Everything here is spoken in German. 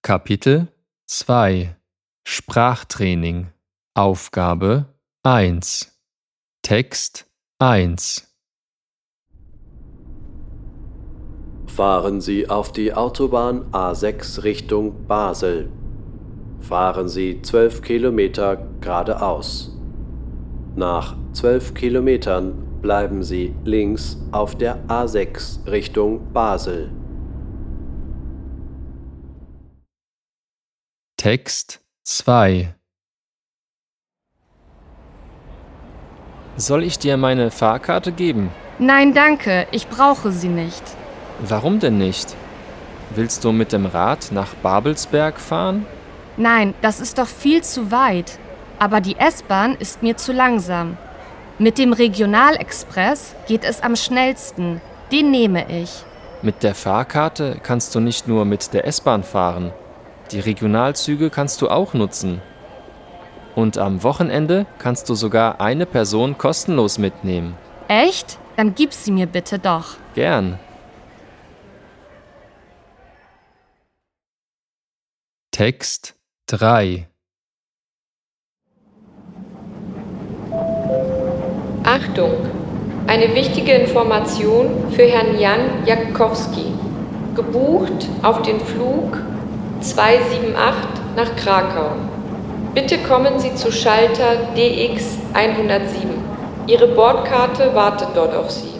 Kapitel 2 Sprachtraining Aufgabe 1 Text 1 Fahren Sie auf die Autobahn A6 Richtung Basel. Fahren Sie 12 Kilometer geradeaus. Nach 12 Kilometern bleiben Sie links auf der A6 Richtung Basel. Text 2 Soll ich dir meine Fahrkarte geben? Nein, danke, ich brauche sie nicht. Warum denn nicht? Willst du mit dem Rad nach Babelsberg fahren? Nein, das ist doch viel zu weit. Aber die S-Bahn ist mir zu langsam. Mit dem Regionalexpress geht es am schnellsten. Den nehme ich. Mit der Fahrkarte kannst du nicht nur mit der S-Bahn fahren. Die Regionalzüge kannst du auch nutzen. Und am Wochenende kannst du sogar eine Person kostenlos mitnehmen. Echt? Dann gib sie mir bitte doch. Gern. Text 3 Achtung! Eine wichtige Information für Herrn Jan Jackowski. Gebucht auf den Flug 278 nach Krakau. Bitte kommen Sie zu Schalter DX 107. Ihre Bordkarte wartet dort auf Sie.